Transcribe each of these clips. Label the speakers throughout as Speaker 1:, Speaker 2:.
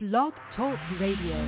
Speaker 1: Blog Talk Radio.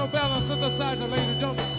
Speaker 2: Alabama synthesizer, ladies and gentlemen.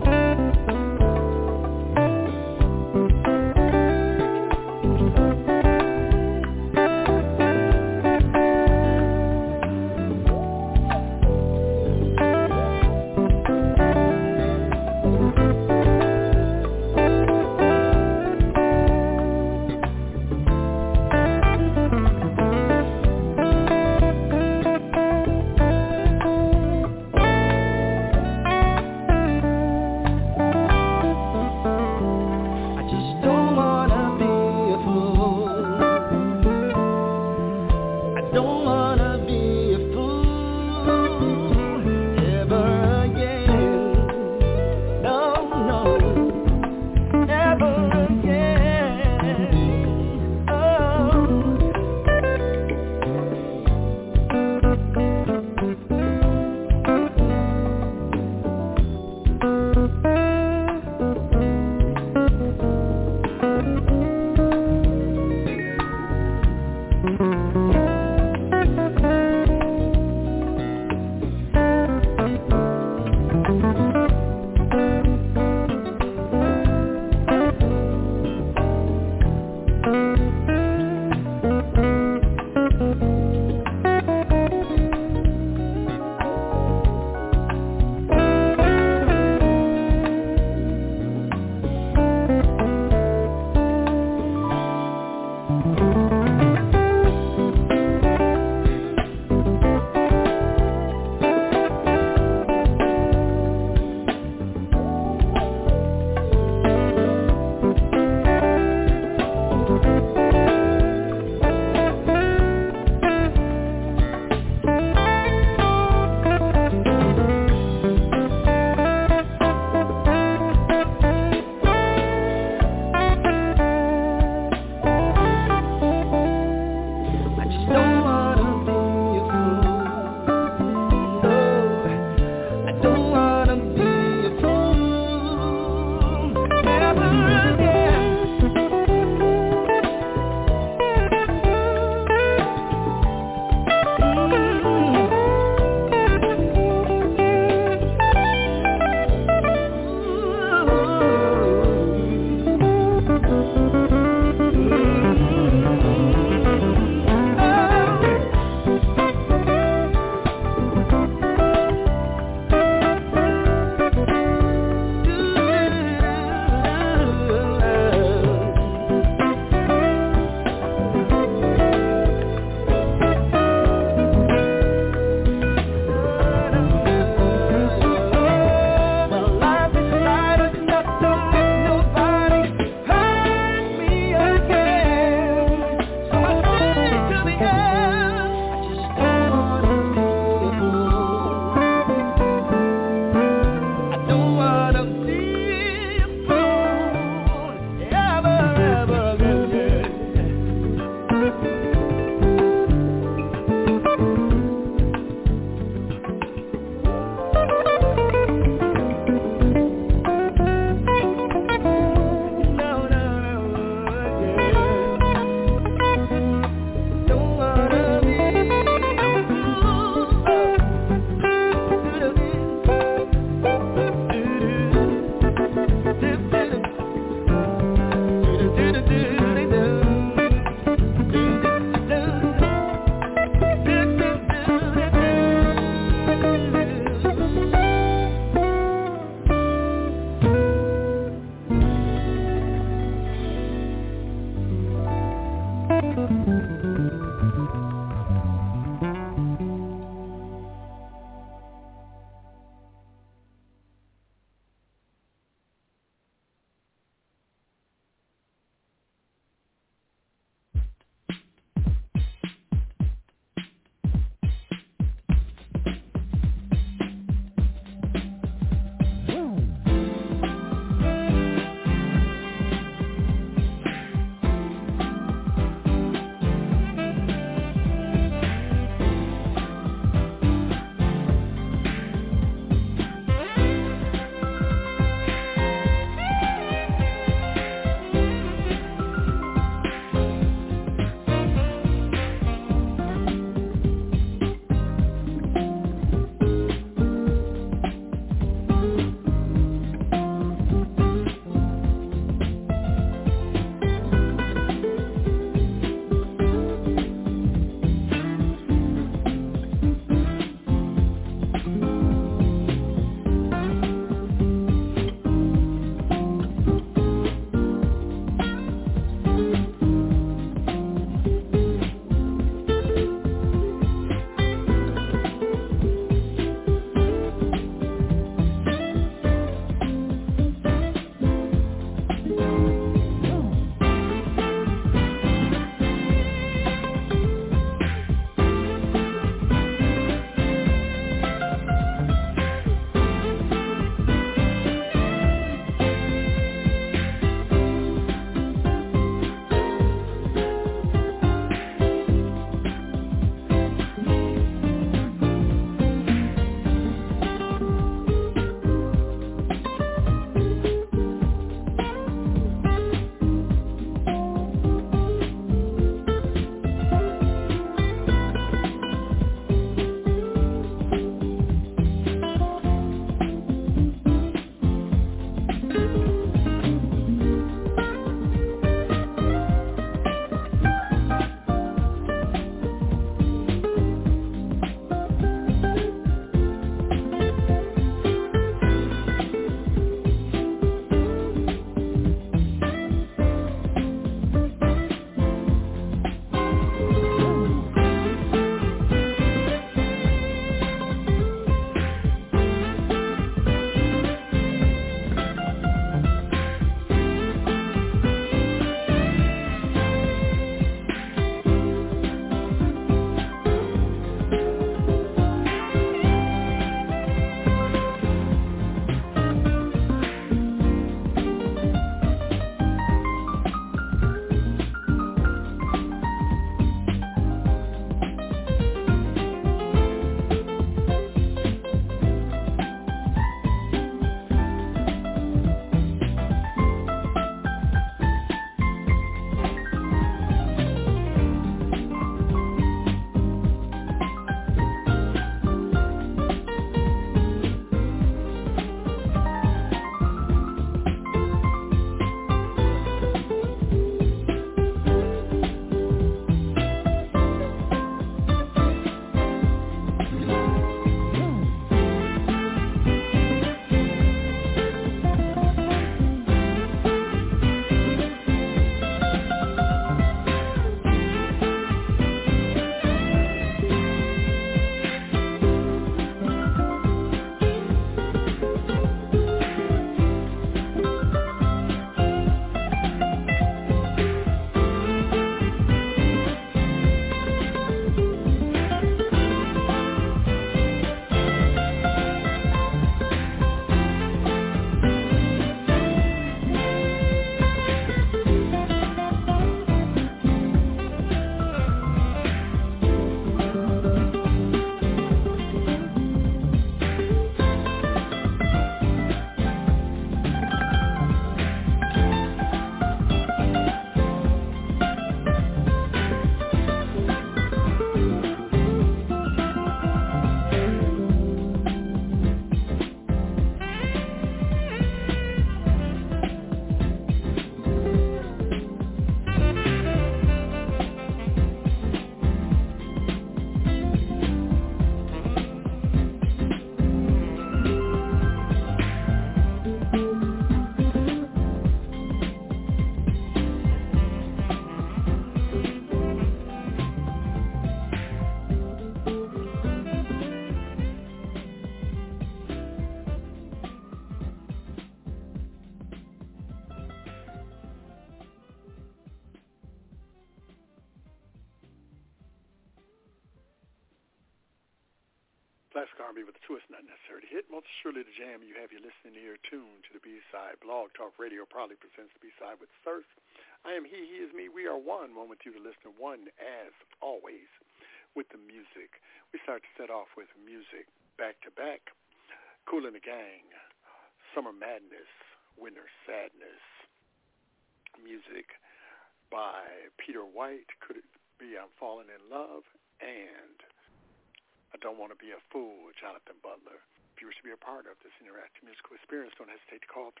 Speaker 3: Classic R&B with a twist, not necessarily to hit. Most surely the jam. You have your listening ear tuned to the B-side. Blog Talk Radio proudly presents the B-side with First. I am he is me. We are one with you, the listener. One, as always, with the music. We start to set off with music back-to-back. Kool and the Gang, Summer Madness, Winter Sadness. Music by Peter White, Could It Be I'm Falling in Love, and I Don't Want to Be a Fool, Jonathan Butler. If you wish to be a part of this interactive musical experience, don't hesitate to call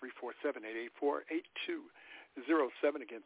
Speaker 3: 347-884-8207. Again,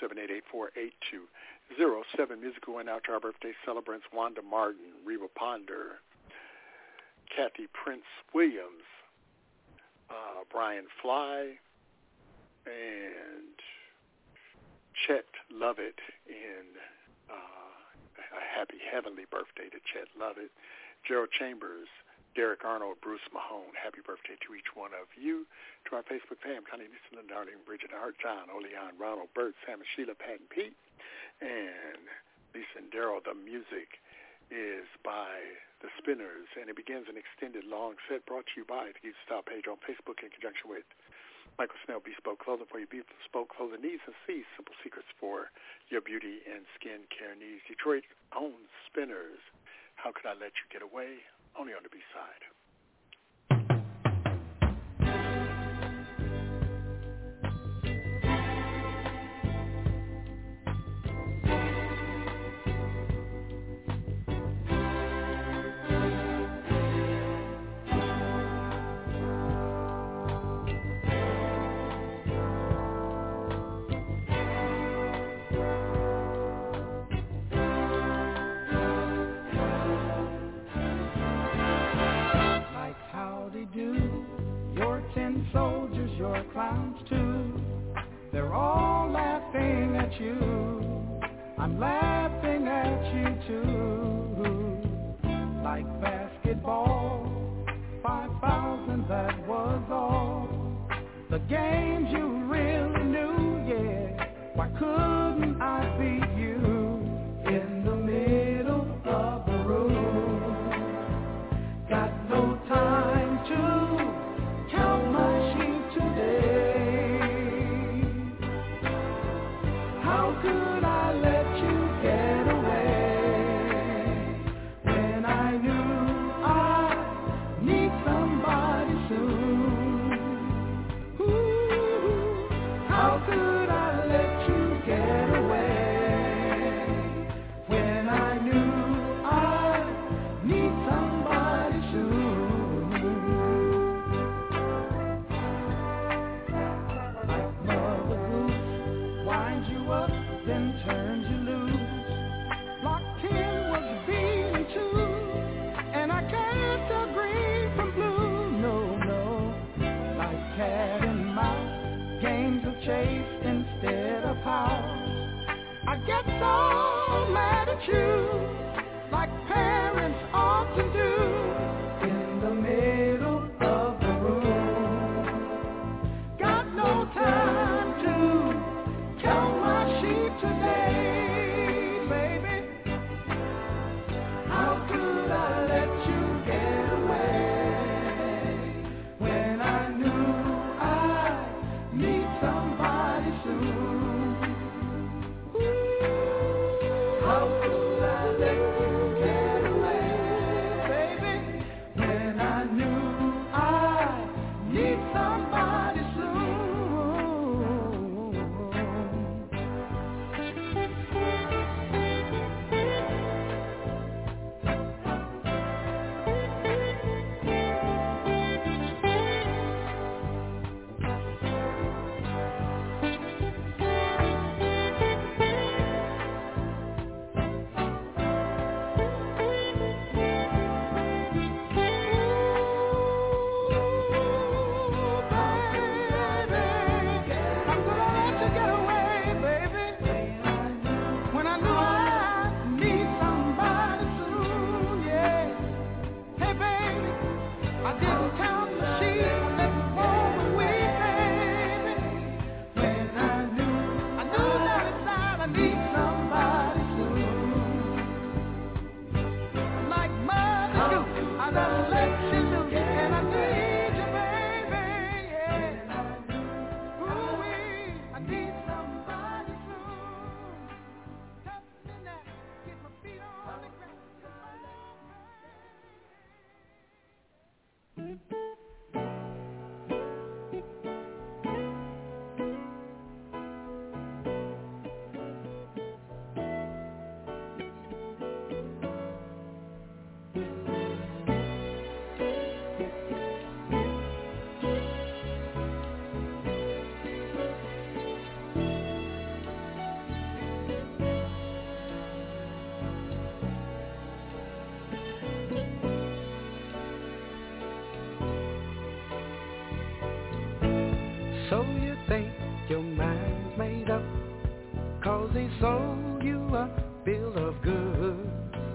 Speaker 3: 347-884-8207. Music going out to our birthday celebrants, Wanda Martin, Reba Ponder, Kathy Prince Williams, Brian Fly, and Chet Lovett in a happy heavenly birthday to Chet Lovett, Gerald Chambers, Derek Arnold, Bruce Mahone. Happy birthday to each one of you. To our Facebook fam, Connie Newsom, Darlene, Bridget Hart, John, Oleon, Ronald, Bert, Sam and Sheila, Pat and Pete, and Lisa and Daryl. The music is by The Spinners, and it begins an extended long set brought to you by the Geek Style page on Facebook in conjunction with Michael Snell, Bespoke Clothing for your bespoke clothing needs, and see simple secrets for your beauty and skin care needs. Detroit owns Spinners. How Could I Let You Get Away? Only on the B-side.
Speaker 4: Clowns too, they're all laughing at you. I'm laughing at you too. Like basketball, 5,000, that was all. The games you really knew, yeah. Why couldn't I beat you in the middle of the room? Got no time to count my sheep today. How could I let you get away when I knew I need somebody soon? Ooh, how could I let you get away when I knew I need somebody soon? Then turned you loose. Block 10 was beating too, and I can't tell green from blue. No, no, like cat and mouse, games of chase instead of house. I get so mad at you, like parents often do, in the middle of the room. Got no time to count my sheep today, baby. How could I let you get away when I knew I need somebody soon? Ooh, how could I let he sold you a bill of goods.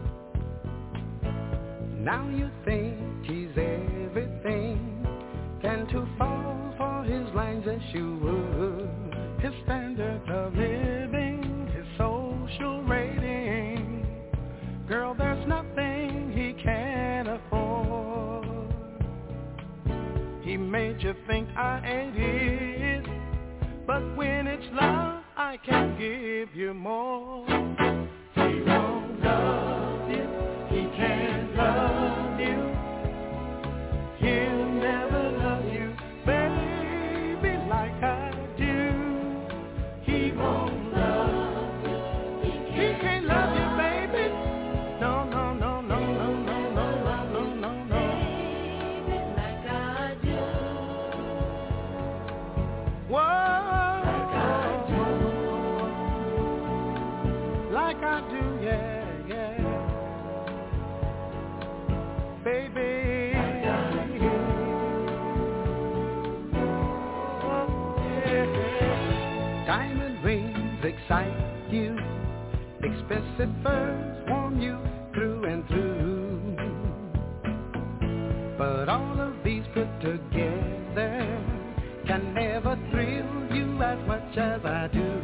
Speaker 4: Now you think he's everything. Can too fall for his lines as you would. His standard of living, his social rating. Girl, there's nothing he can't afford. He made you think I ain't it, but when it's love, I can give you more. He won't love you, he can't love you. He'll never love you, baby, like I do. He won't love you, he can't love you, baby. No, no, no, no, no, no, no, no, no, no, no. Baby, like I do. Whoa. Like I do, yeah, yeah, baby. Diamond rings excite you, expensive furs warm you through and through. But all of these put together can never thrill you as much as I do.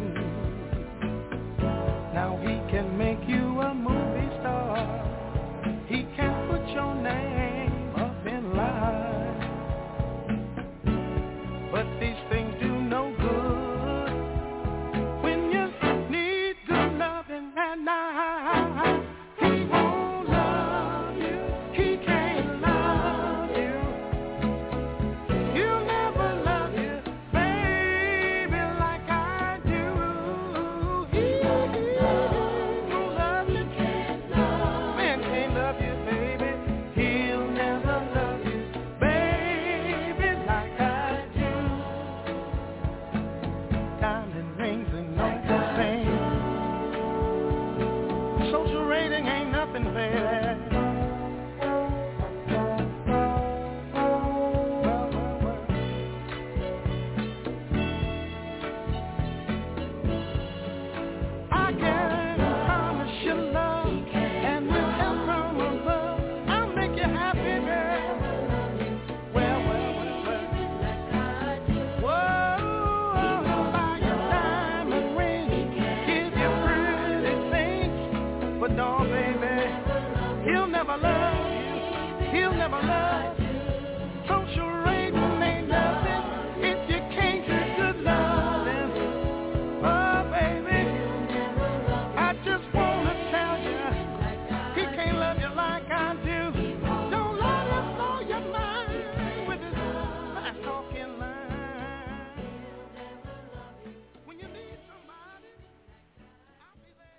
Speaker 4: Now he can make you a movie star. He can put your name up in lights. But these things do no good when you need good loving at night. He won't love you, he can't love you. He'll never love you, baby, like I do. He won't love you, man can't love you, baby. He'll never love you, baby, like I do. Diamond rings and no thing. Social rating ain't nothing, baby. I can promise you love, and with help from above, I'll make you happy, girl. Well, well, well, well. Whoa, buy your diamond ring, give you pretty things, but no, baby, he'll never love you, he'll never love you. Social rating ain't nothing if you can't get good loving. Oh, baby, I just wanna tell you, he can't love you like I do. Don't let him blow your mind with his fast talking line. When you need somebody, I'll be there.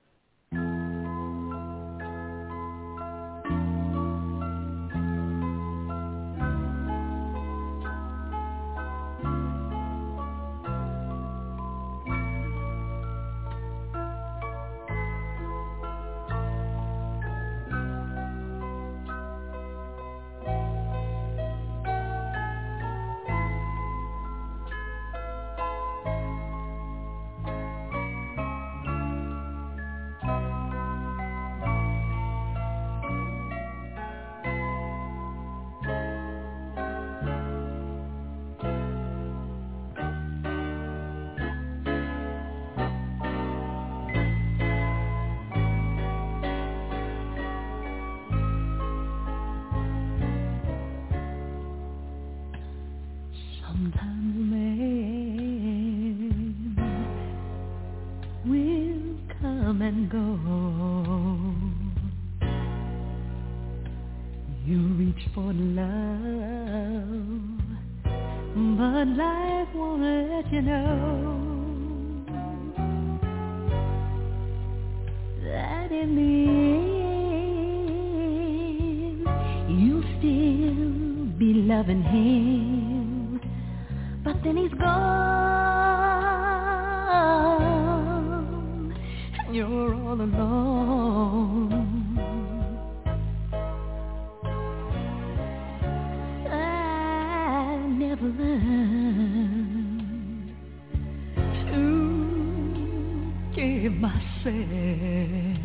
Speaker 4: Sometimes man will come and go. You reach for love, but life won't let you know that in the end you'll still be loving him. But then he's gone, and you're all alone. I never learned to forgave myself.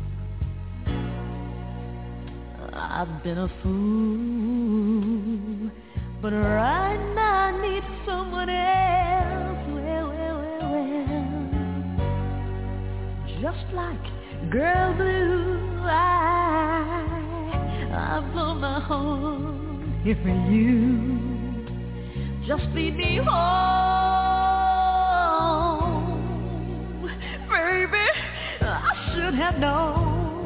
Speaker 4: I've been a fool, but right now I need someone else. Well. Just like Girl Blue, I've blown my horn here for you. Just lead me home, baby. I should have known.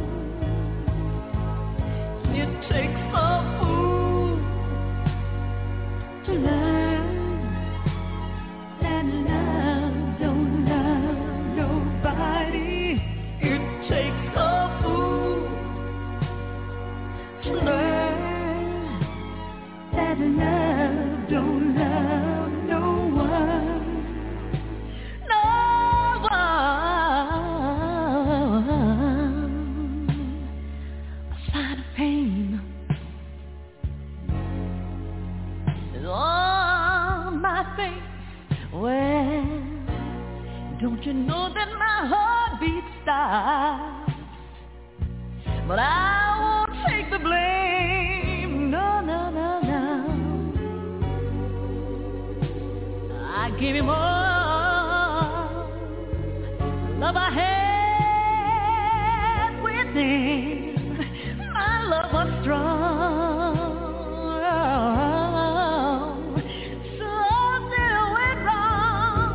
Speaker 4: It takes a fool to learn that love don't love nobody. It takes a fool to learn that love don't love no one. No one. A sign of pain is on my face. Well, don't you know that my heartbeat stops? But I won't take the blame. No, no, no, no. I gave him all love I had within. My love was strong. Something went wrong.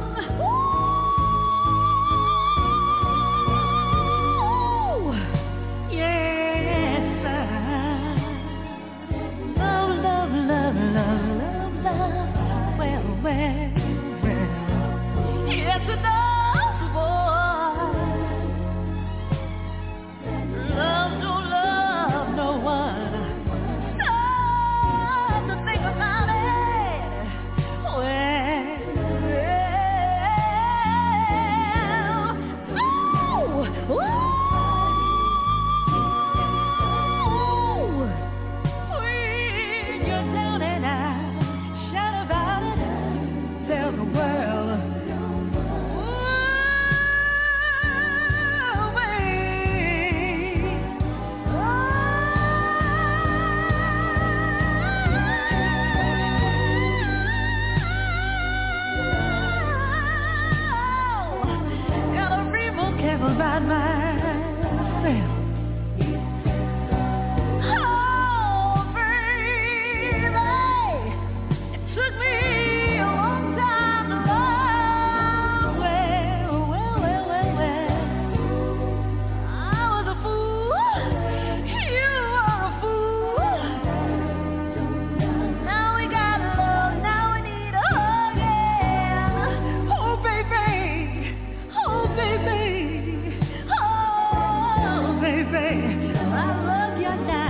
Speaker 4: Ooh, yes, love, love, love, love, love, love. Well, well, well. Yes, it does, boy. Love don't love no one. Stop to think about it. Well, when you're down and out, shout about it, tell the world. Gotta be more careful about myself. Oh, baby, it took me a long time to love. Well. I was a fool. You are a fool. Now we got love. Now we need a hug. Yeah. Oh, baby. Oh, baby. Oh, baby. I love you now.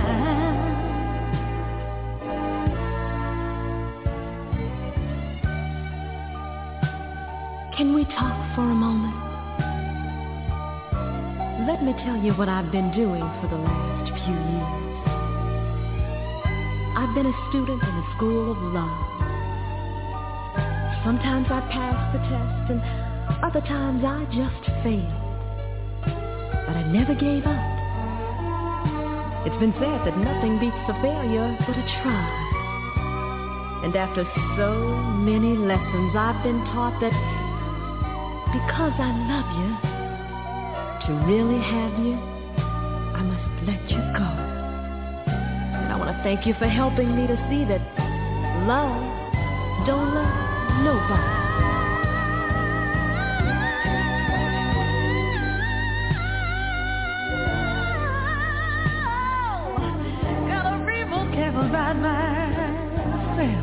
Speaker 4: Can we talk for a moment? Let me tell you what I've been doing for the last few years. I've been a student in the school of love. Sometimes I passed the test and other times I just failed. But I never gave up. It's been said that nothing beats a failure but a try. And after so many lessons, I've been taught that because I love you, to really have you, I must let you go. And I want to thank you for helping me to see that love don't love nobody. Gotta be more careful about myself.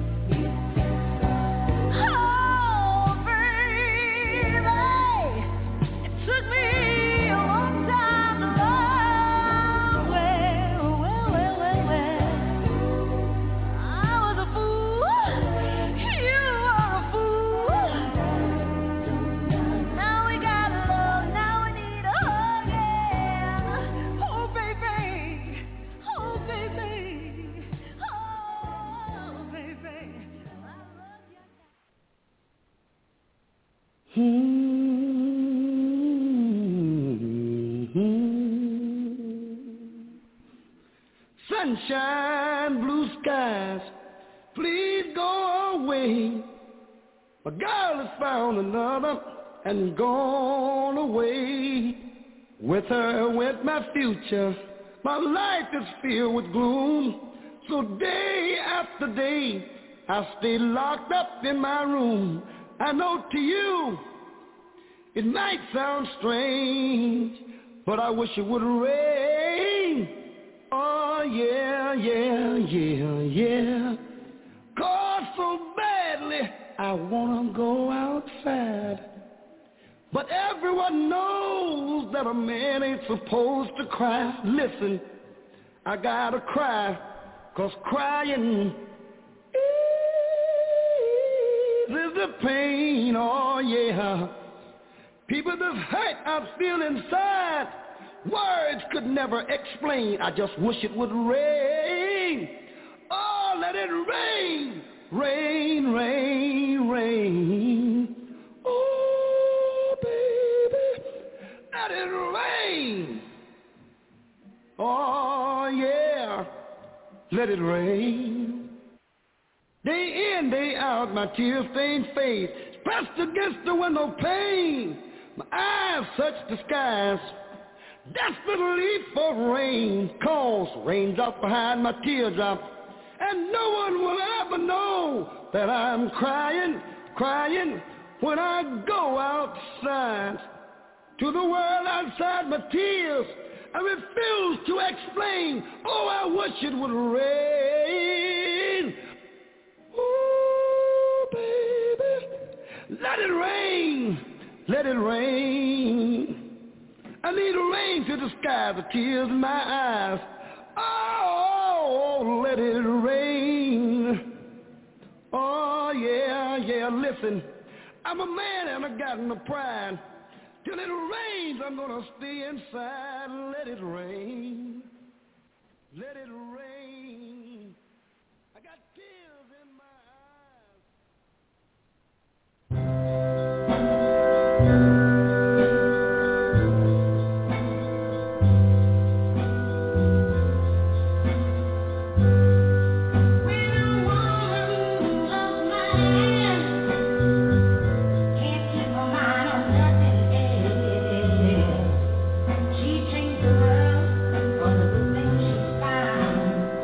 Speaker 4: Oh, baby, it took me a long time to love. Well. I was a fool. You are a fool. sunshine, blue skies, please go away. My girl has found another and gone away. With her went my future. My life is filled with gloom. So day after day, I stay locked up in my room. I know to you, it might sound strange, but I wish it would rain. Oh, yeah, yeah, yeah, yeah. 'Cause so badly I wanna go outside. But everyone knows that a man ain't supposed to cry. Listen, I gotta cry, 'cause crying is the pain, oh yeah. People just hurt I feel inside. Words could never explain. I just wish it would rain. Oh, let it rain, rain, rain, rain. Oh, baby, let it rain. Oh, yeah, let it rain. Day in, day out, my tear-stained face pressed against the window pane. My eyes search the skies desperately for rain, 'cause raindrops behind my teardrops, and no one will ever know that I'm crying, crying when I go outside. To the world outside my tears, I refuse to explain. Oh, I wish it would rain. Oh, baby, let it rain, let it rain. I need rain to the sky, the tears in my eyes. Oh, let it rain. Oh, yeah, yeah, listen. I'm a man and I got no pride. Till it rains, I'm gonna stay inside. Let it rain. Let it rain. I got tears in my
Speaker 5: She changed the world for the good things she found.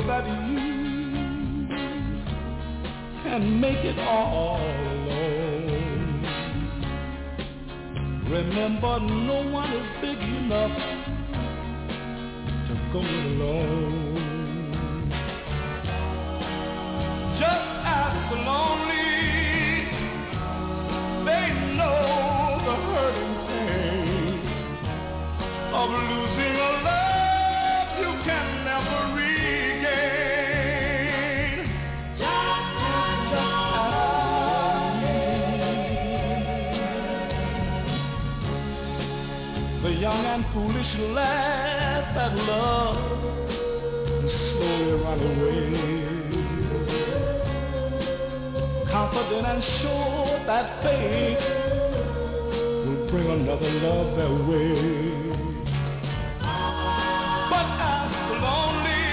Speaker 4: that you can make it all alone. Remember, no one is big enough to go alone. Just ask the lonely, they know the hurting pain of losing a love you can never regain. Just ask me. The young and foolish laugh at love and slowly run away, confident and sure that fate will bring another love their way. But ask the lonely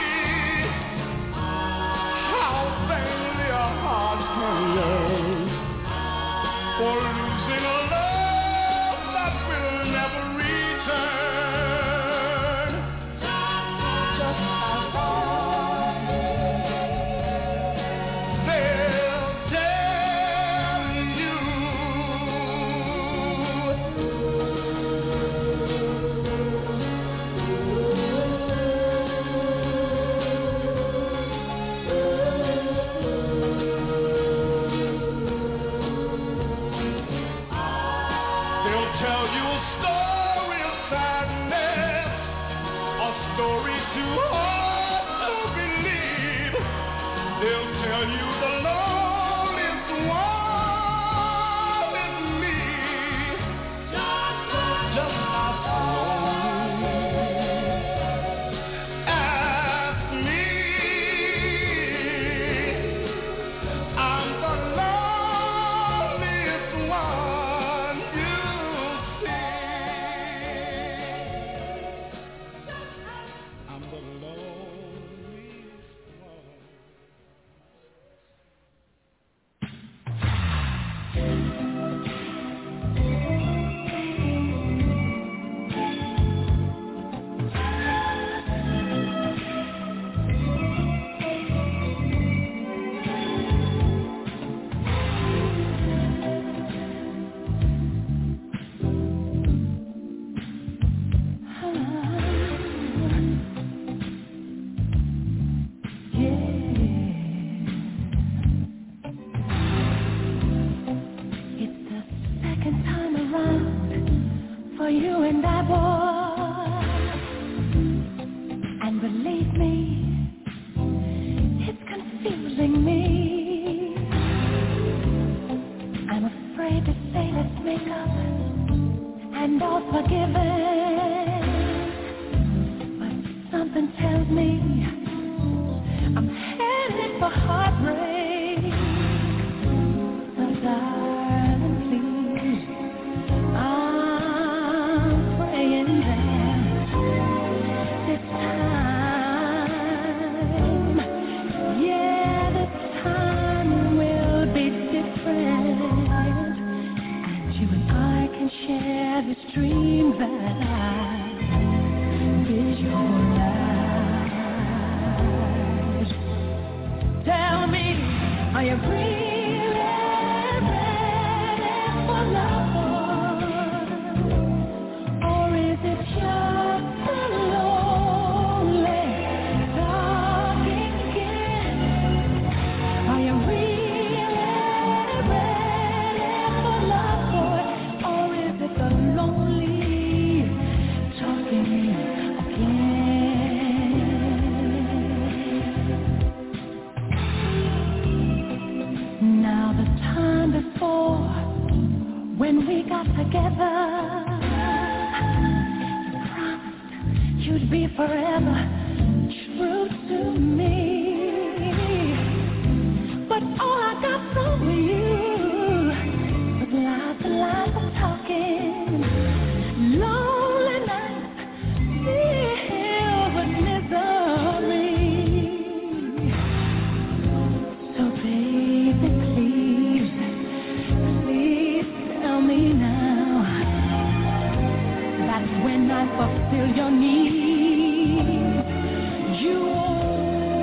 Speaker 4: how vainly a heart can yearn for losing a love that will never return. Just ask
Speaker 5: when I fulfill your needs. You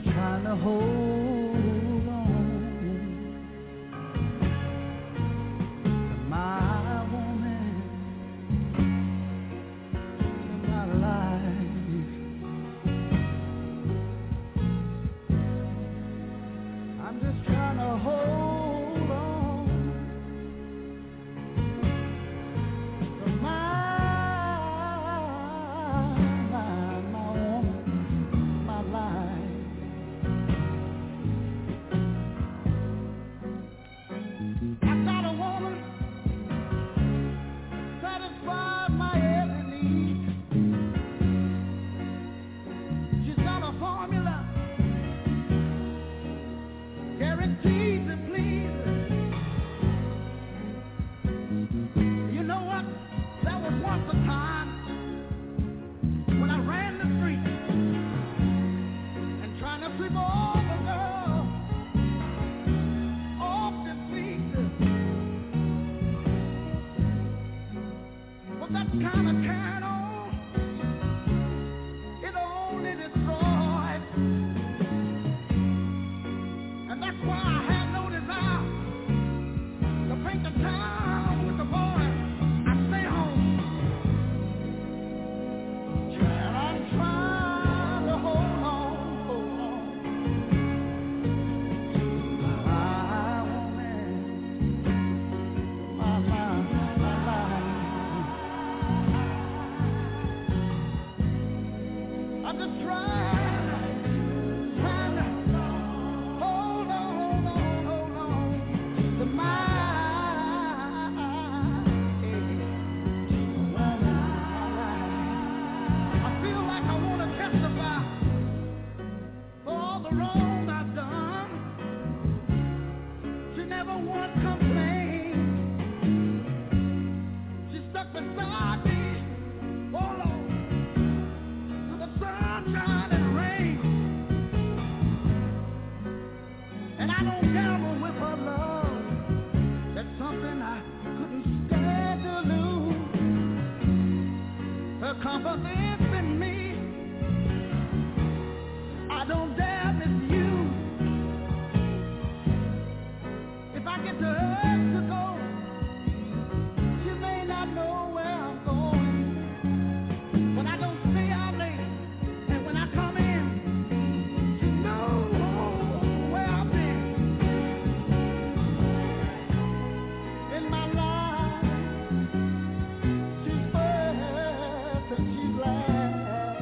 Speaker 4: trying to hold on to my woman, to my life. I'm just trying to hold on to my woman, my life. I got a woman that satisfies my every need. She's got a formula guaranteed to please. You know what? There was once a time when I ran the street and trying to sweep all the girls off the feet. But that kind of carried on, it only destroyed. And that's why I have no desire to paint the town with the boys. I stay home. And I'm trying to hold on to my woman, my life. I'm just trying to hold on to my woman, my life. I feel like I want to testify for all the wrong I've done. She never once complained. She stuck beside me, oh Lord, through the sunshine and rain. And I don't gamble with her love. That's something I couldn't stand to lose. Her confidence in me, I don't dare misuse. If I get to urge to go, she may not know where I'm going. But I don't stay out late, and when I come in, she knows where I've been. In my life, she's first and she's last.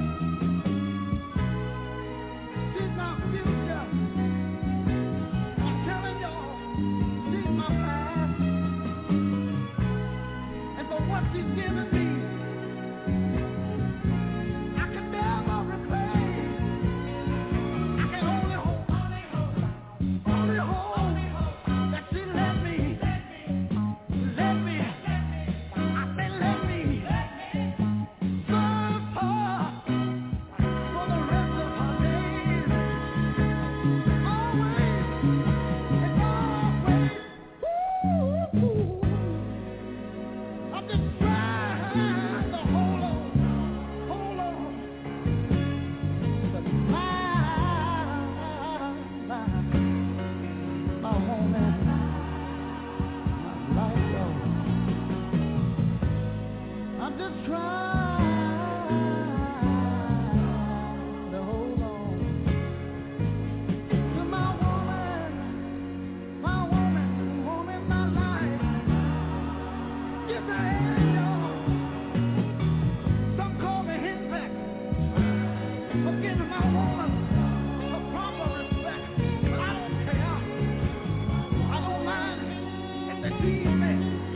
Speaker 4: She's my future. I'm telling y'all, she's my past. And for what she's given me, I can never repay. I can only hope that she let me. Let me, I say let me serve her for the rest of her days. Always and always. Ooh. I'm just trying to hold on to my woman, my life, Lord. I'm just trying to hold on to my woman, my life. Yes, I am, y'all. Some call me hitback for giving my woman the proper respect, but I don't care. I don't mind if they tease me.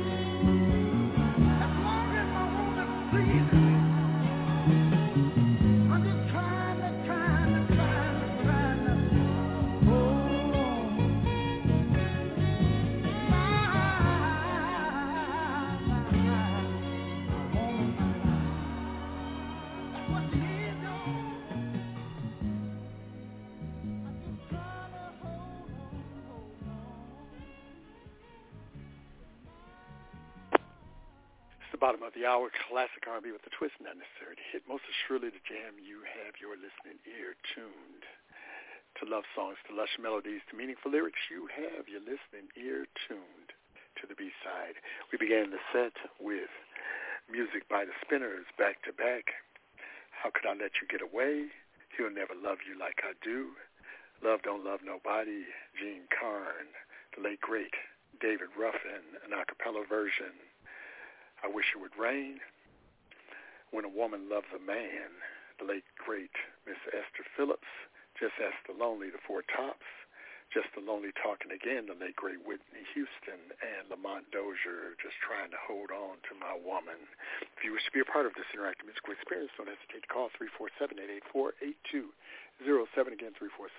Speaker 4: As long as my woman pleases me. I'm just trying to hold on. My woman, that's what she is, y'all. I'm just trying to hold on.
Speaker 3: It's the bottom of the hour. Classic R&B with the twist, not necessary to hit. Most assuredly the jam you have your listening ear tuned to love songs, to lush melodies, to meaningful lyrics, you have your listening ear tuned to the B-side. We began the set with music by the Spinners, Back to Back. How Could I Let You Get Away? He'll Never Love You Like I Do. Love Don't Love Nobody, Gene Carn. The late, great David Ruffin, an a cappella version, I Wish It Would Rain. When a Woman Loves a Man, the late, great Miss Esther Phillips. Just Ask the Lonely, the Four Tops. Just the Lonely Talking Again, the late, great Whitney Houston, and Lamont Dozier, Just Trying to Hold On to My Woman. If you wish to be a part of this interactive musical experience, don't hesitate to call 347-884-8207. Again,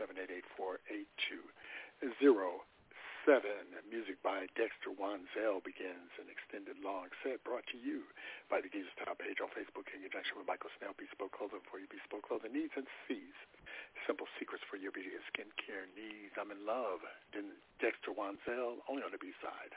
Speaker 3: 347-884-8207. Music by Dexter Wanzel begins an extended long set brought to you by the Geezer's Top page on Facebook in conjunction with Michael Snell, Bespoke Clothing for your Bespoke Clothing needs and C's. Simple secrets for your beauty and skincare needs. I'm in love. Dexter Wanzel, only on the B-side.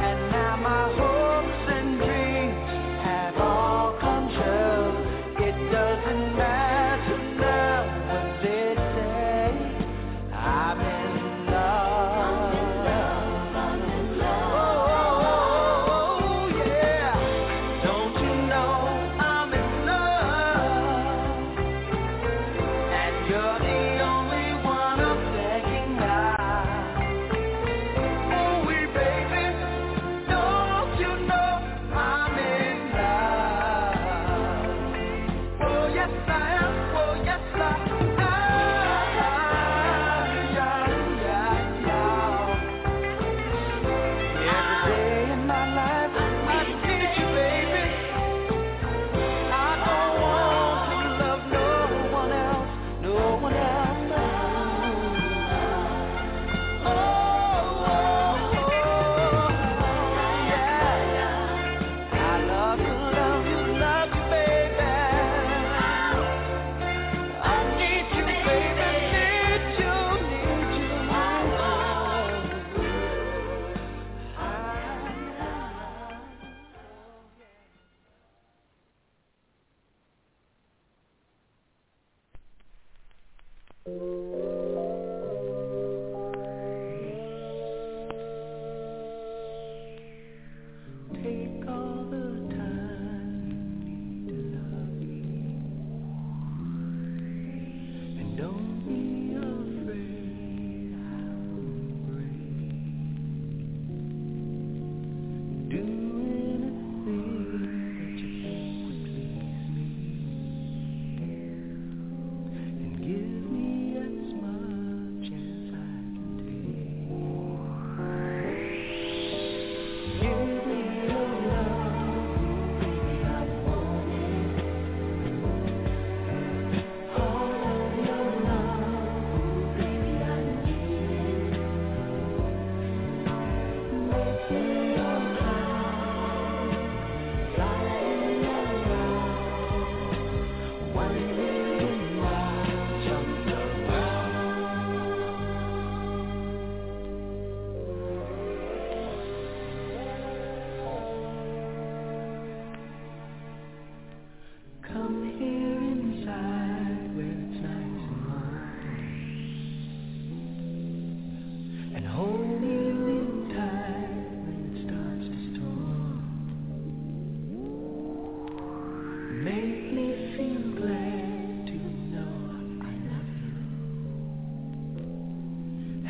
Speaker 4: It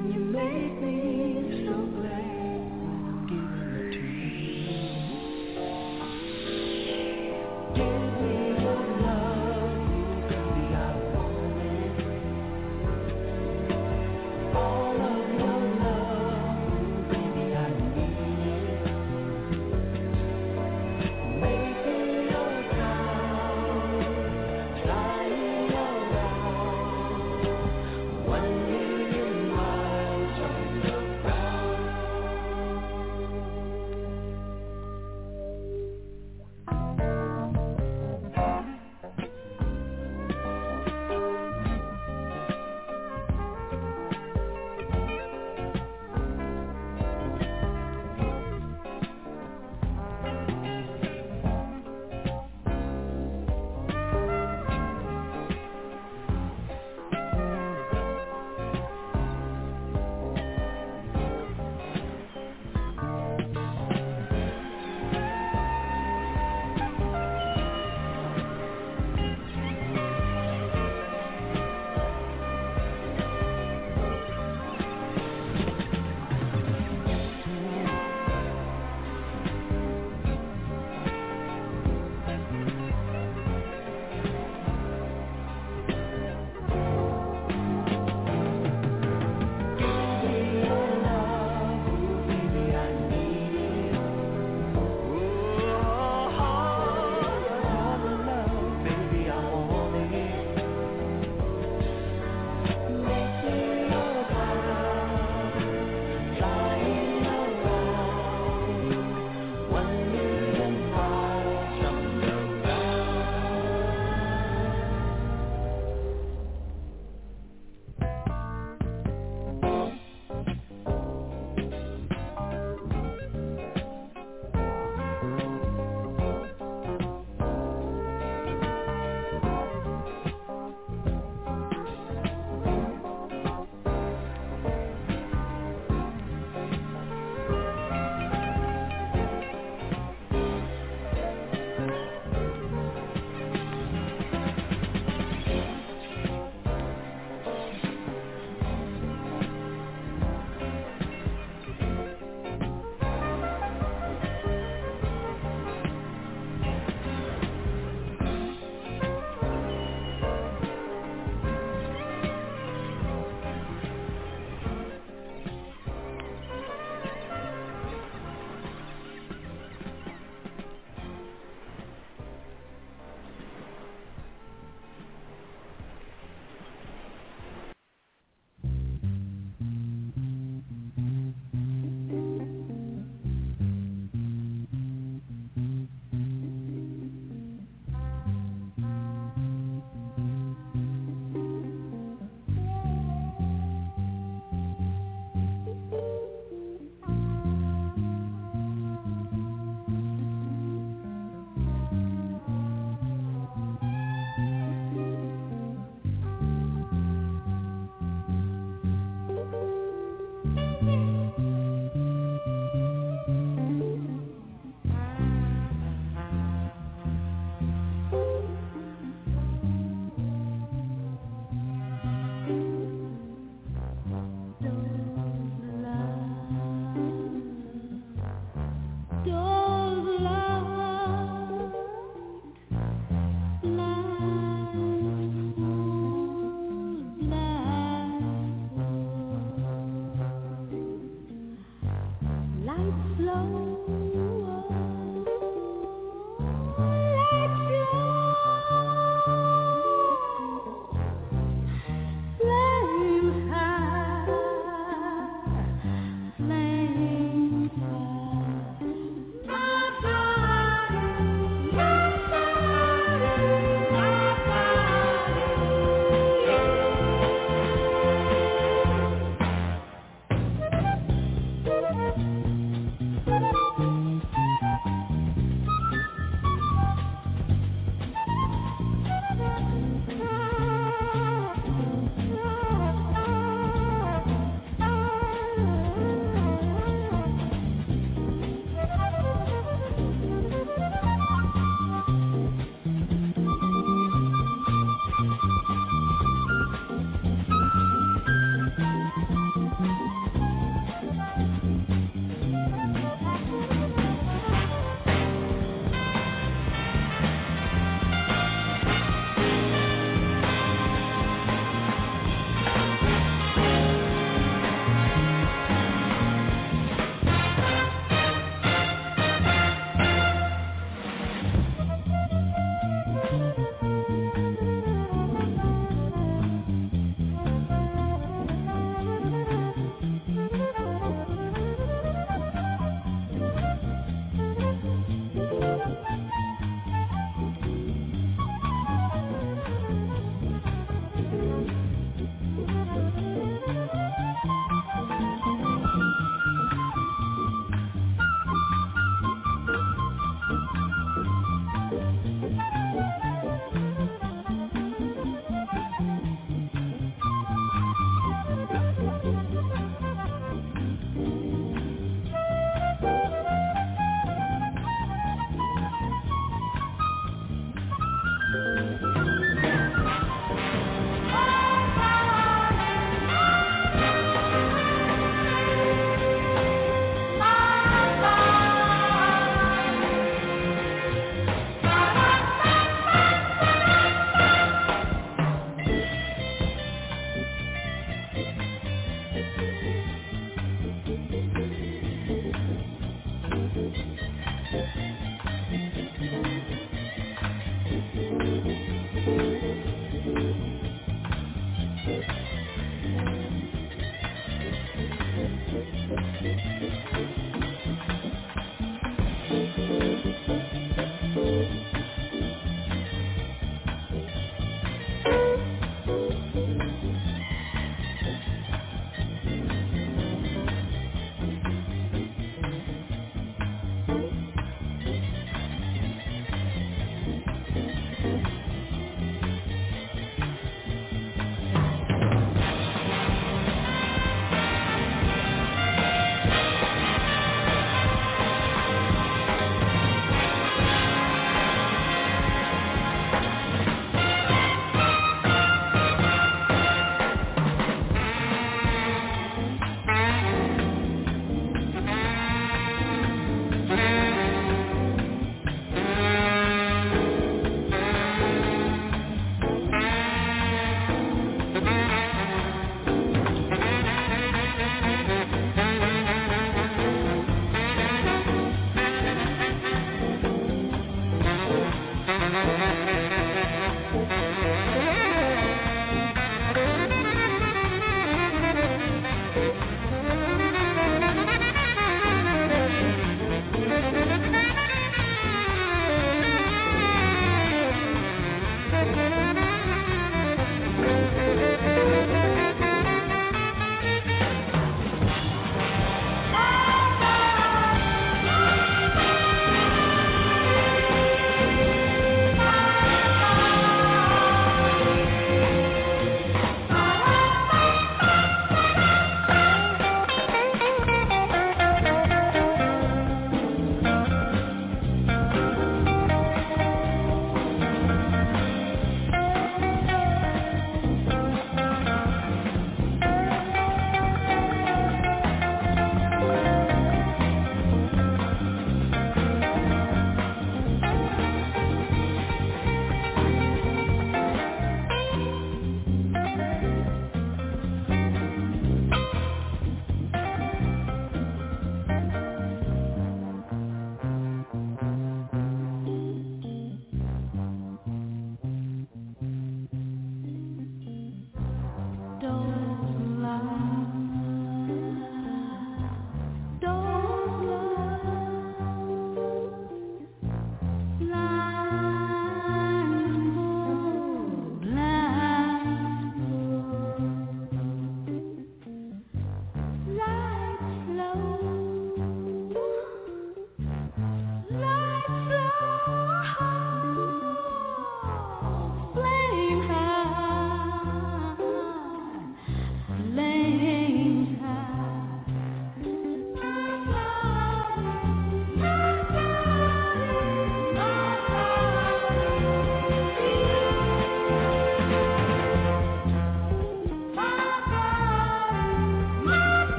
Speaker 4: and you make me so glad when I'm giving it to you. Give me your love, baby, I want it. All of your love, baby, I need it. Make me your cloud, flying around, 1 million miles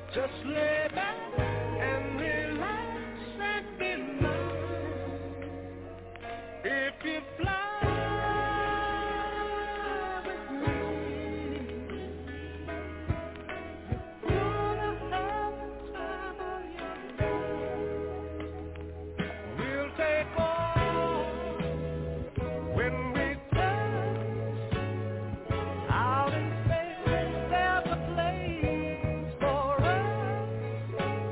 Speaker 4: Just lay back and relax and be mine. If you fly with me, you're gonna have the time of your life. We'll take off when we touch out in space. There's a place for us.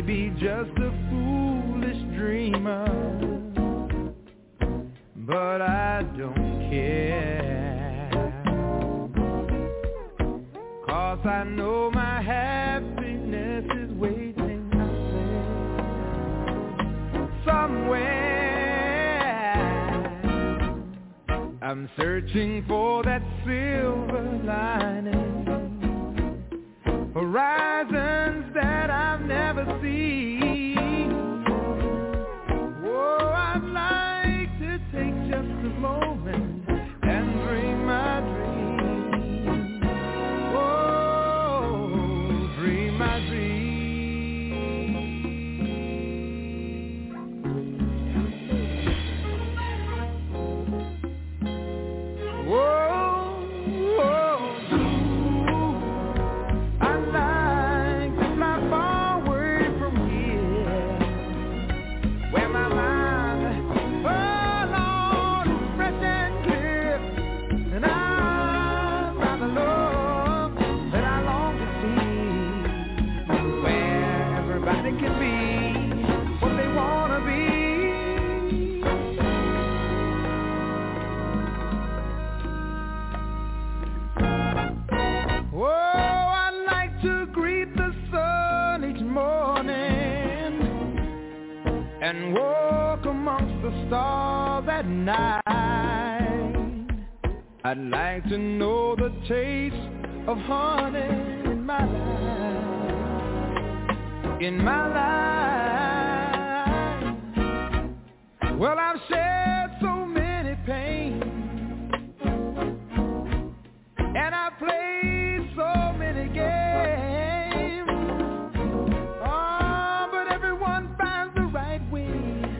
Speaker 4: be just a foolish dreamer, but I don't care, 'cause I know my happiness is waiting out there somewhere. I'm searching for that silver lining, horizons that I've never seen. Oh, I'd like to take just a moment and dream my dream. Oh, dream my dream. And walk amongst the stars at night. I'd like to know the taste of honey in my life, in my life. Well, I've shared so many pains, and I've played so many games. Oh, but everyone finds the right way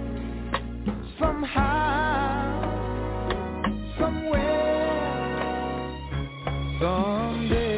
Speaker 4: somehow, somewhere, someday.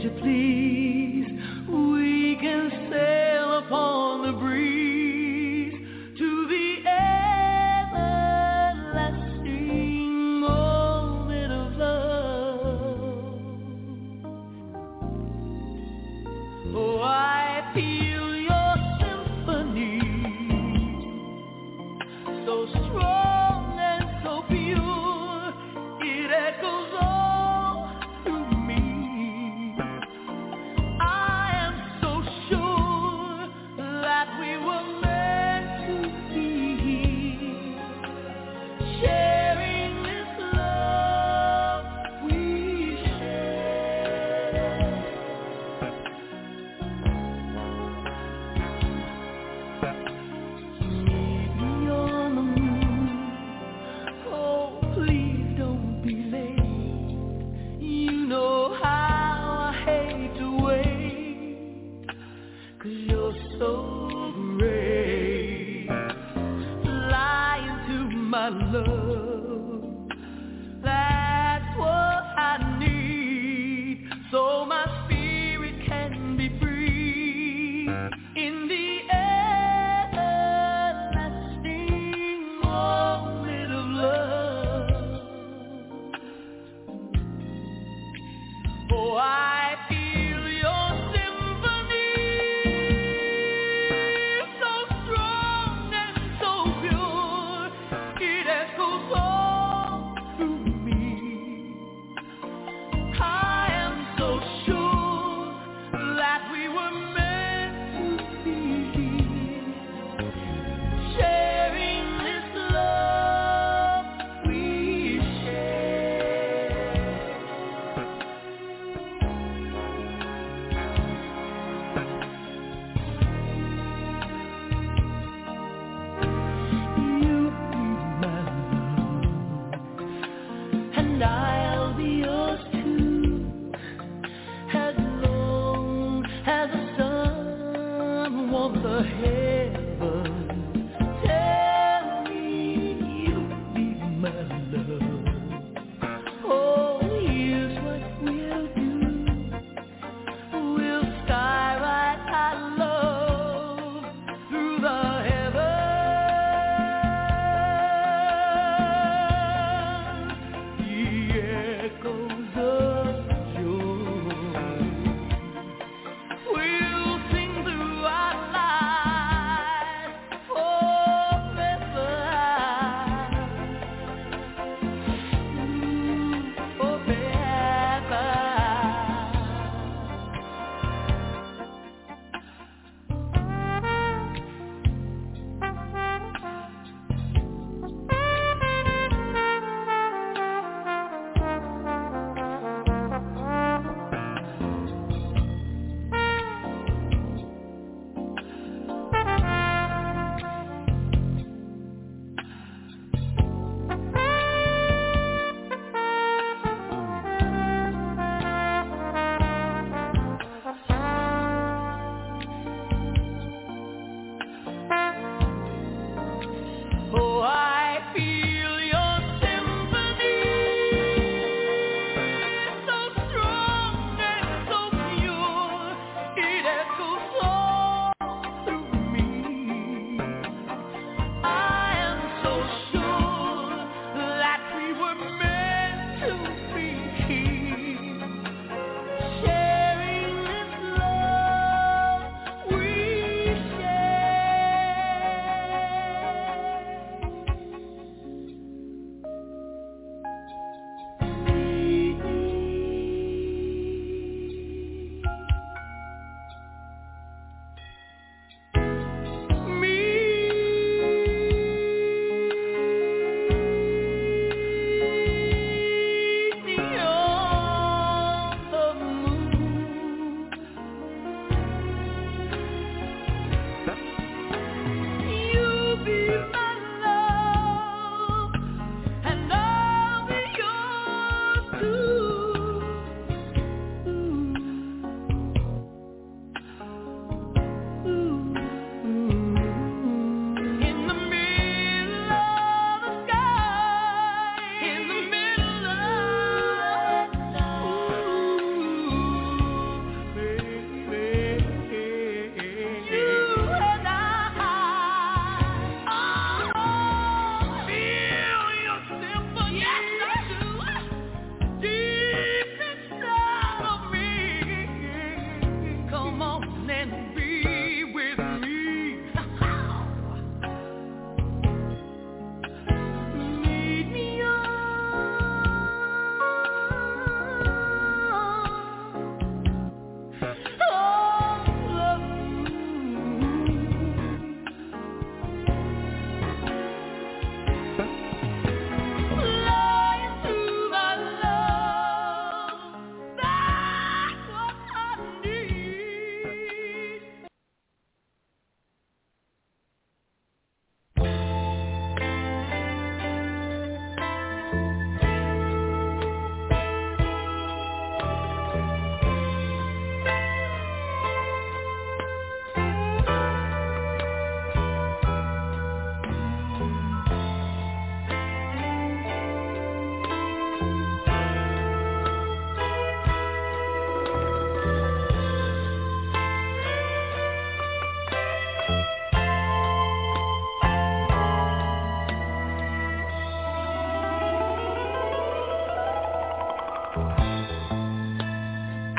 Speaker 5: to please. We can sail upon the breeze to the everlasting moment of love. Oh, I feel your symphony, so strong and so pure, it echoes all through me. I am so sure that we were meant to be, sharing this love we share. Meet me on the moon. Oh, please don't be late. You know how I hate to wait, 'cause you're so great. Fly into my love, that's what I need, so my spirit can be free in the everlasting moment of love. Oh, I feel your symphony, so strong and so pure, it echoes all through me. I am so sure that we were meant to be, sharing this love we share.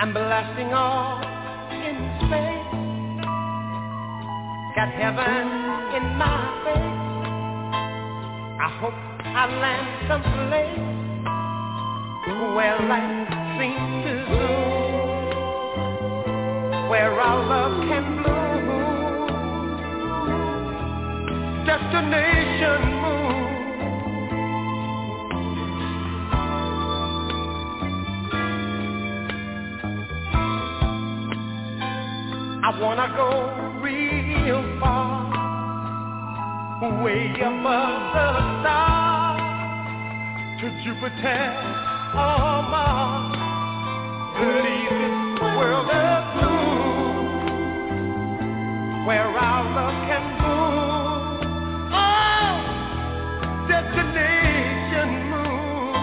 Speaker 5: I'm blasting off in space. Got heaven in my face. I hope I land someplace where life seems to bloom, where our love can bloom. Destination moon. I wanna go real far, way above the stars, to Jupiter or Mars, leave this world of blue, where our love can bloom. Oh, destination moon.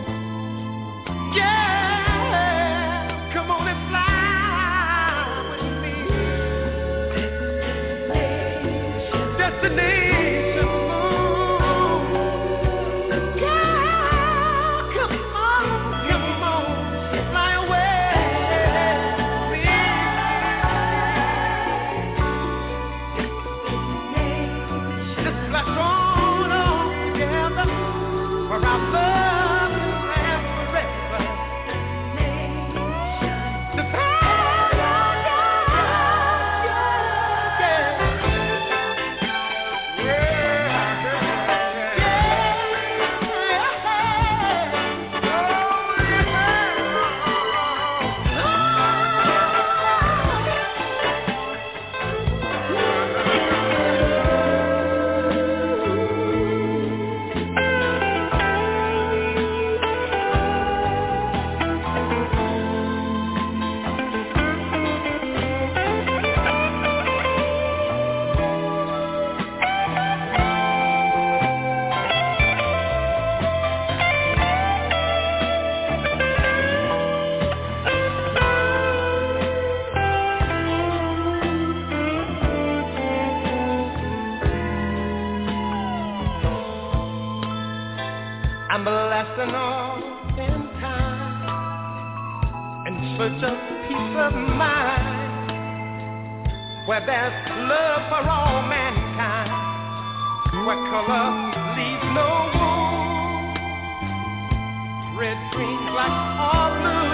Speaker 5: Yeah, come on and fly. Destination moon. Girl, come on, fly away. Just let's roll on together, for our love will last forever. The I'm blasting off in time in search of peace of mind, where there's love for all mankind, where color leaves no room, red, green, black, or blue.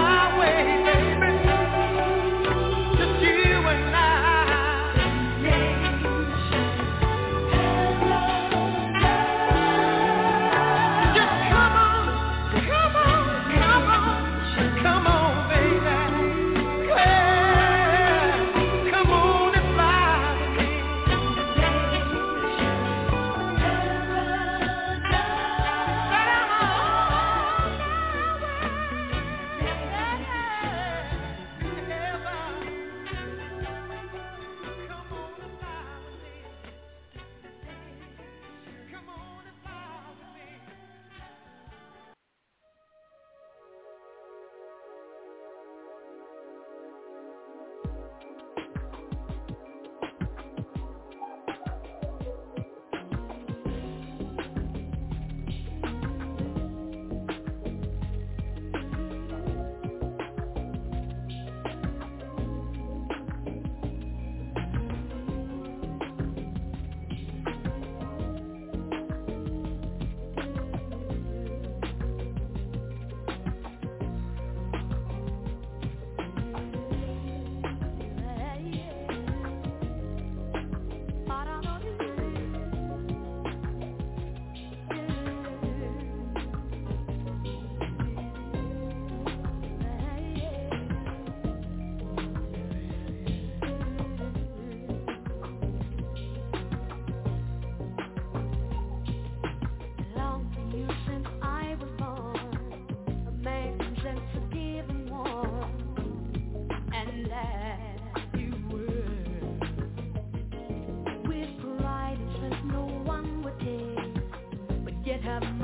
Speaker 5: Yeah.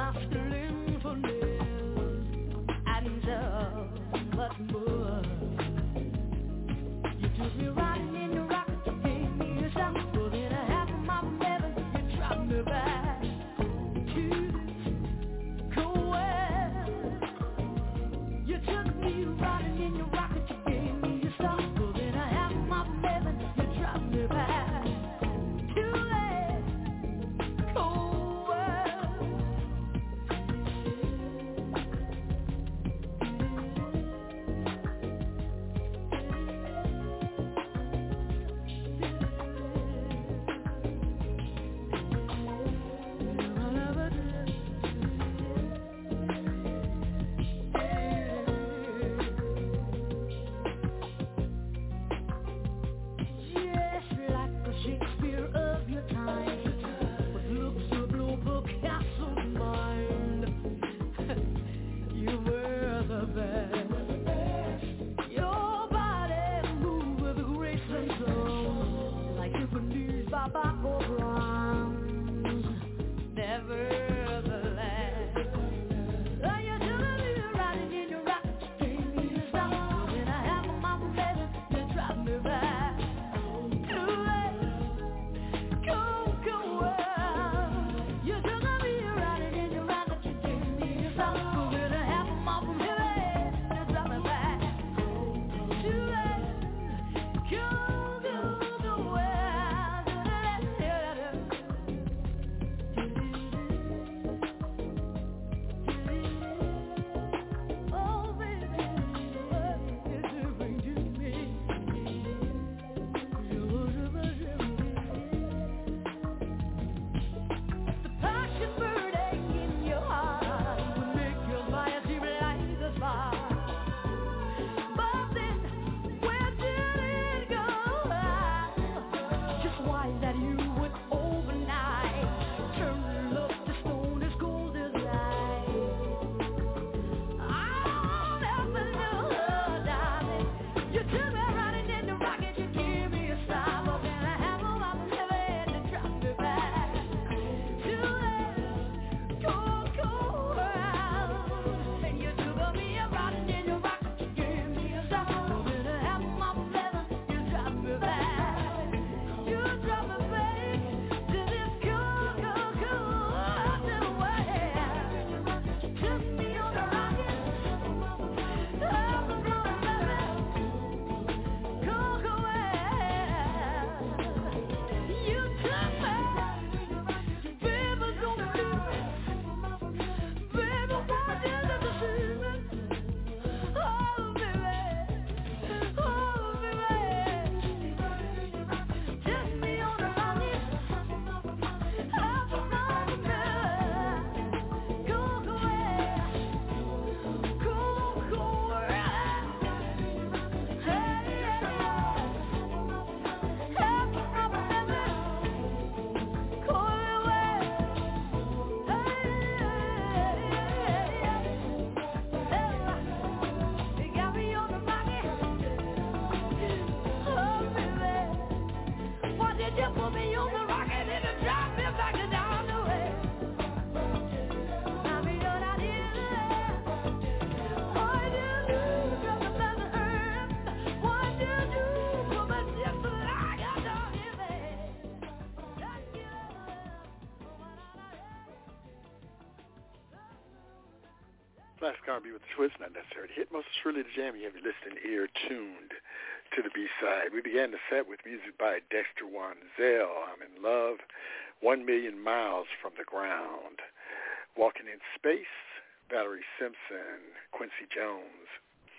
Speaker 3: Classic R&B with a twist, not necessarily hit. Most surely the jam. You have your listening ear tuned to the B-side. We began the set with music by Dexter Wansel. I'm in Love, 1 Million Miles from the Ground. Walking in Space, Valerie Simpson, Quincy Jones.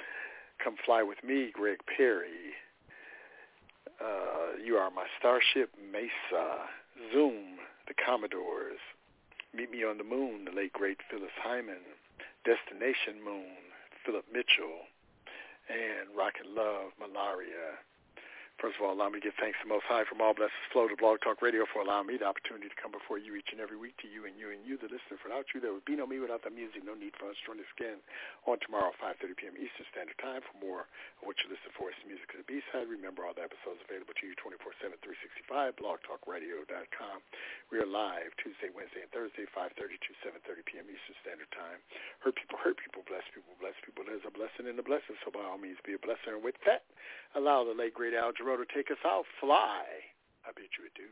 Speaker 3: Come Fly With Me, Greg Perry. You Are My Starship, Mesa. Zoom, the Commodores. Meet Me on the Moon, the late great Phyllis Hyman. Destination Moon, Philip Mitchell, and Rockin' Love, Malaria. First of all, allow me to give thanks to Most High from all blessings flow to Blog Talk Radio for allowing me the opportunity to come before you each and every week, to you and you and you, the listener. Without you, there would be no me. Without the music, no need for us to join us again on tomorrow, 5:30 p.m. Eastern Standard Time. For more of what you listen for is music to the B-side. Remember, all the episodes available to you 24/7, 365, blogtalkradio.com. We are live Tuesday, Wednesday, and Thursday, 5:30 to 7:30 p.m. Eastern Standard Time. Hurt people, bless people, bless people. There's a blessing in the blessing, so by all means be a blessing. And with that, allow the late, great Al Jarreau to take us out. Fly. I bid you adieu.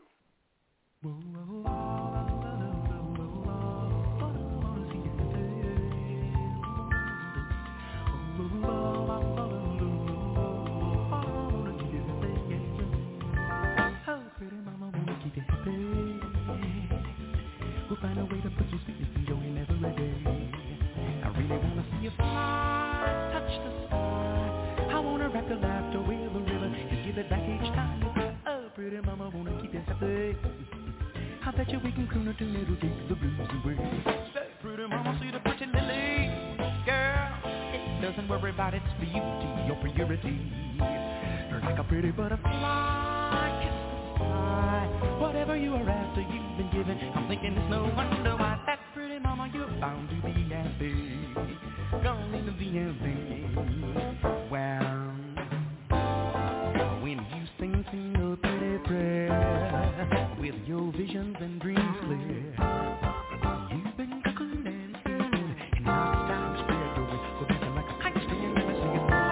Speaker 6: We'll find a way to put some sweetness in your hand every day. I really wanna see you fly, touch the sky. I wanna wrap your laughter with a river and give it back each time you cry. Oh, pretty mama, wanna keep you happy. I bet you we can croon a tune that'll take the blues away. Say, pretty mama, see the pretty lily, girl. It doesn't worry about its beauty or purity. You're like a pretty butterfly, kiss the sky. Whatever you are after, you've been given. I'm thinking it's no wonder why that pretty mama, you're bound to be happy. Gonna leave the VMA. Well, when you sing a pretty prayer with your visions and dreams clear, you've been cooking and sleeping, and now it's time to spread your wings. So dancing like a kite, staying when I see you fly.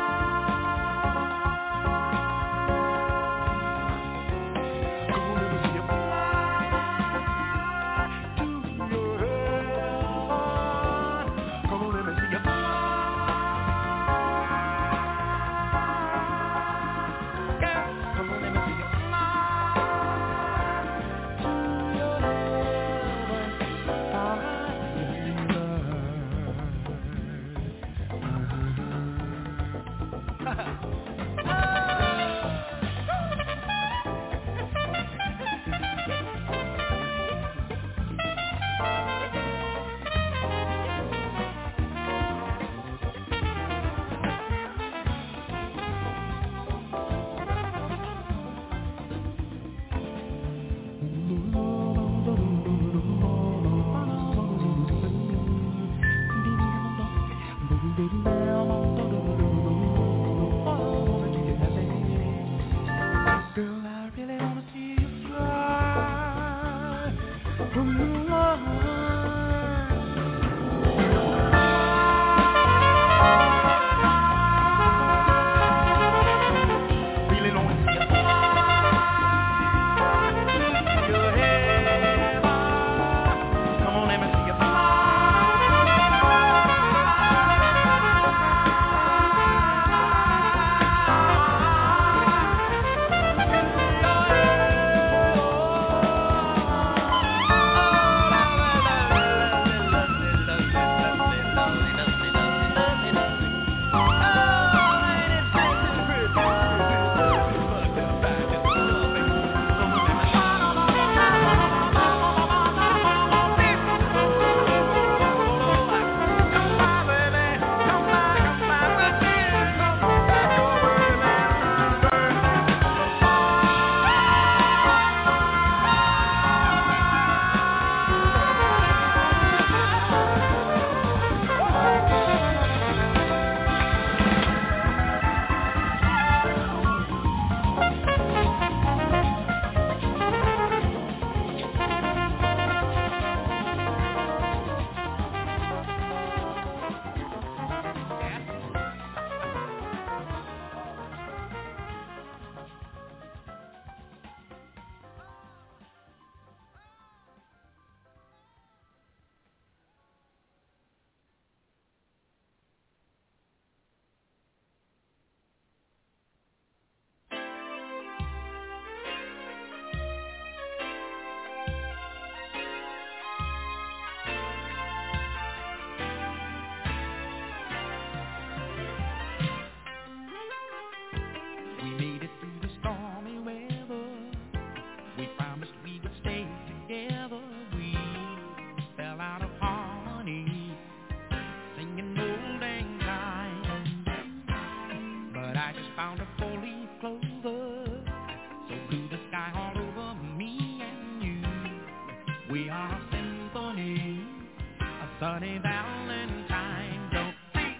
Speaker 6: sunny Valentine, don't take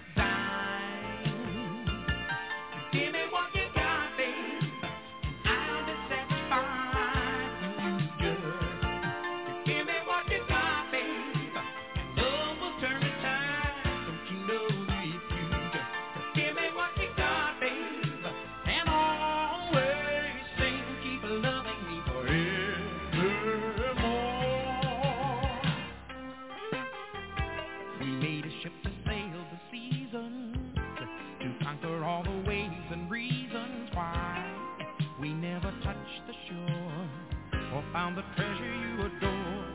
Speaker 6: time. Give me what you got, babe. I'll be satisfied. found the treasure you adore.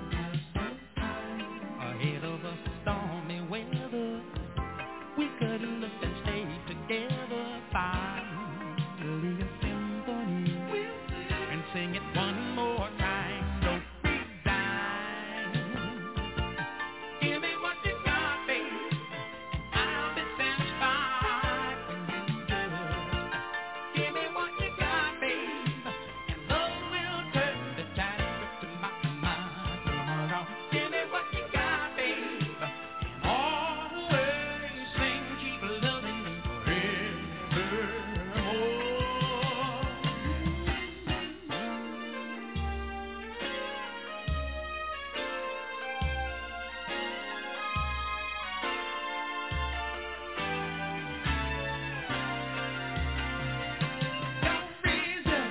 Speaker 6: Ahead of us stormy weather, we could look and stay together. Finally a symphony, and sing it one more time. Don't resign. Give me what you got, baby, and I'll be satisfied when you just give me what you got, baby, and love will turn the tide to my mind. Give me what you got, baby, and always sing, keep loving me forevermore. Don't reason.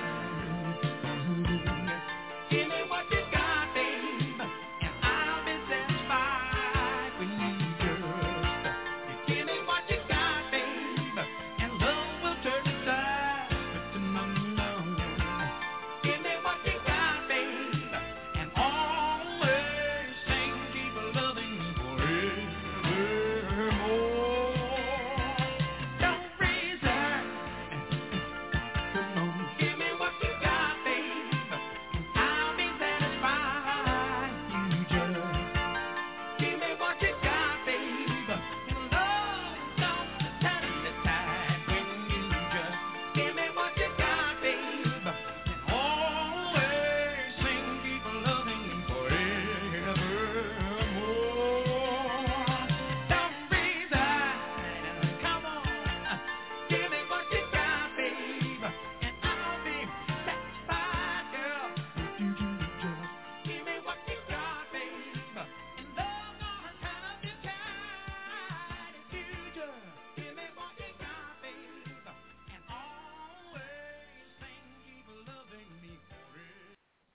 Speaker 6: Give me what you got, babe, and I'll be satisfied when you just give me what you got, babe, and love will turn the tide to my love. Give me what you got, babe, and always sing, keep loving me forevermore. Don't reason. Come on, give me what you got, babe, and I'll be satisfied. You just give me what you got, babe, and love don't turn the tide when you just give me what you got, babe, and always sing, keep loving me forevermore. Don't reason. Come on, give me what you got, babe, and I'll be satisfied, girl. You just give me what you got, babe, and love gonna turn up the tide. If you just give me what you got, babe, and always sing, keep loving me forever.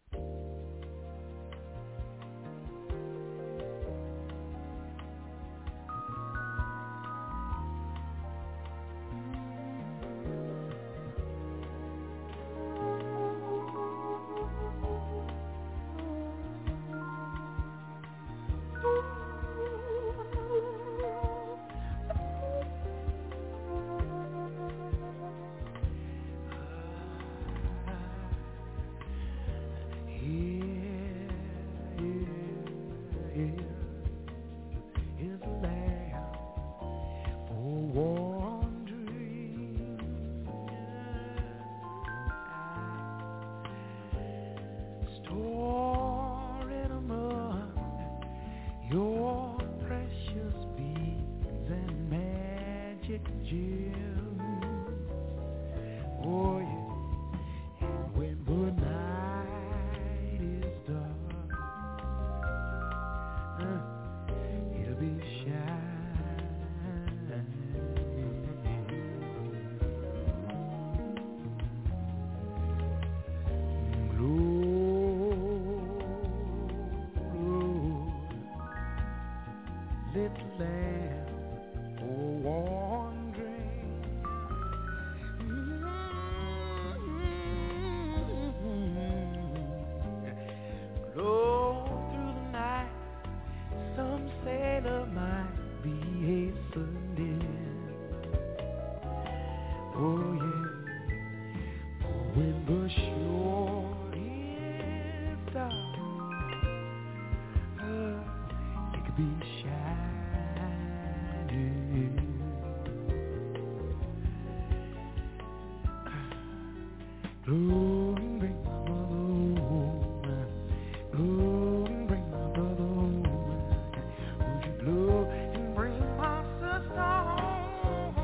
Speaker 6: Here's a lamb for wandering. Stored among your precious beads and magic gems. Oh yeah, and when the night is dark, it'll be shining. Little lamb for wandering. Blow through the night, some sailor might be hastened in. Oh yeah, for when the shore is dark, it could be shining. Glory, bring my brother home. Glory, bring my brother home. Would you blow and bring my sister home?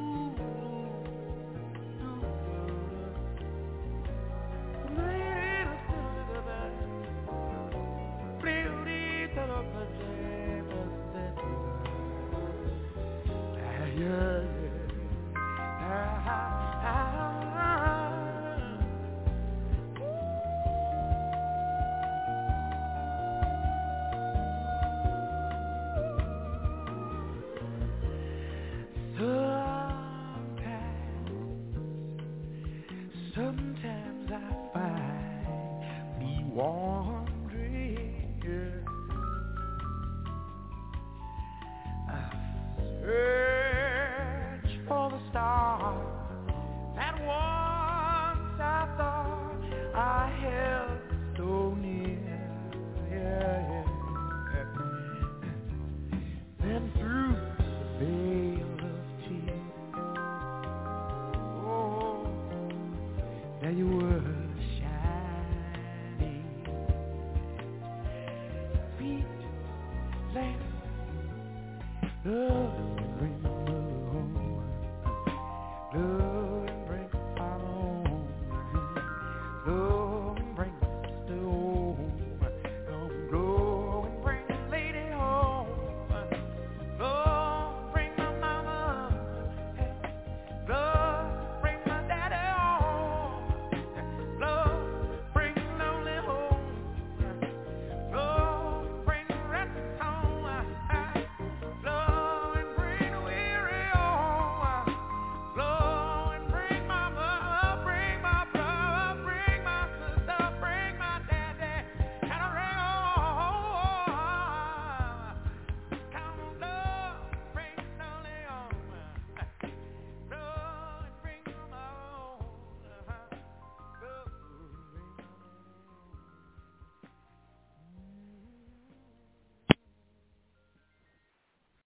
Speaker 6: Lady,
Speaker 5: I held so near. Yeah. Then through the veil of tears, oh, there you were.